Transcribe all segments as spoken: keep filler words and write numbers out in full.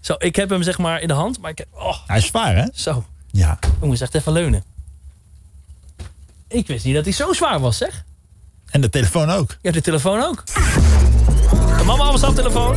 Zo, ik heb hem zeg maar in de hand, maar ik heb... Oh, hij is zwaar, hè? Zo. Ja. Ik moest echt even leunen. Ik wist niet dat hij zo zwaar was, zeg. En de telefoon ook. Je hebt de telefoon ook. De mama appelsap telefoon.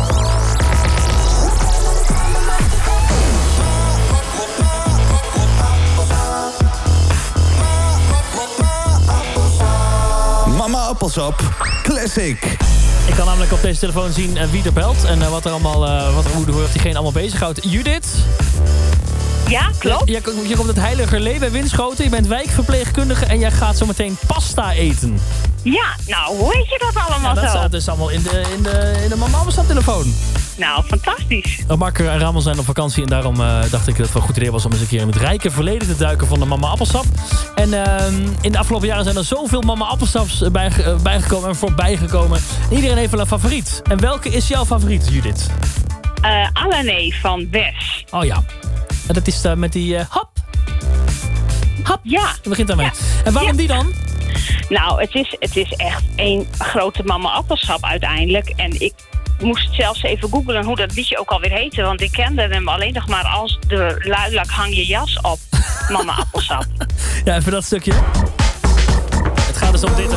Mama appelsap Classic. Ik kan namelijk op deze telefoon zien uh, wie er belt en uh, wat er allemaal, uh, wat er, hoe, hoe diegene allemaal bezighoudt. Judith? Ja, klopt. Je, je, je komt het Heilige Lee bij Winschoten. Je bent wijkverpleegkundige en jij gaat zo meteen pasta eten. Ja, nou, hoe weet je dat allemaal ja, dat zo? Dat staat dus allemaal in de, in de, in de mama appelsap telefoon. Nou, fantastisch. Mark en Ramon zijn op vakantie en daarom uh, dacht ik dat het wel een goed idee was om eens een keer in het rijke verleden te duiken van de mama appelsap. En uh, in de afgelopen jaren zijn er zoveel mama appelsaps bij, uh, bijgekomen en voorbijgekomen. Iedereen heeft wel een favoriet. En welke is jouw favoriet, Judith? Uh, Alané van Wes. Oh ja. En dat is uh, met die uh, hap. Hap. Ja. Dat begint daarmee. Ja. En waarom ja. die dan? Nou, het is, het is echt één grote mama appelsap uiteindelijk. En ik moest zelfs even googlen hoe dat liedje ook alweer heette. Want ik kende hem alleen nog maar als de luilak hang je jas op. Mama appelsap. Ja, even dat stukje. Het gaat dus om dit.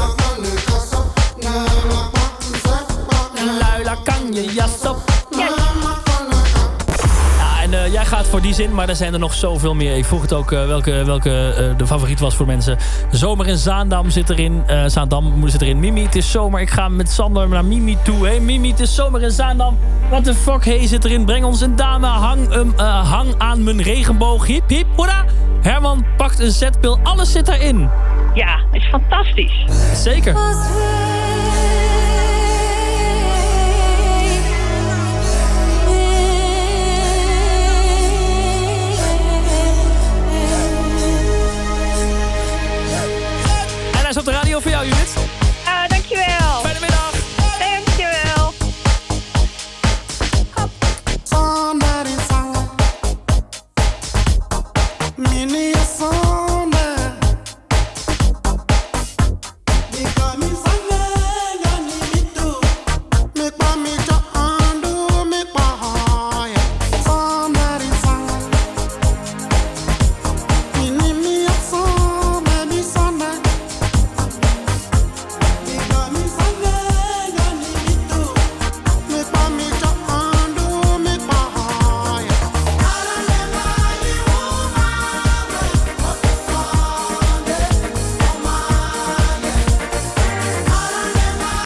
Luilak hang je jas op. Ja. Ja, en uh, jij gaat voor die zin, maar er zijn er nog zoveel meer. Ik vroeg het ook uh, welke, welke uh, de favoriet was voor mensen. Zomer in Zaandam zit erin. Uh, Zaandam zit erin. Mimi, het is zomer. Ik ga met Sander naar Mimi toe. Hey Mimi, het is zomer in Zaandam. What the fuck, hey, zit erin. Breng ons een dame. Hang, um, uh, hang aan mijn regenboog. Hip, hip, hoera. Herman pakt een zetpil. Alles zit daarin. Ja, is fantastisch. Zeker.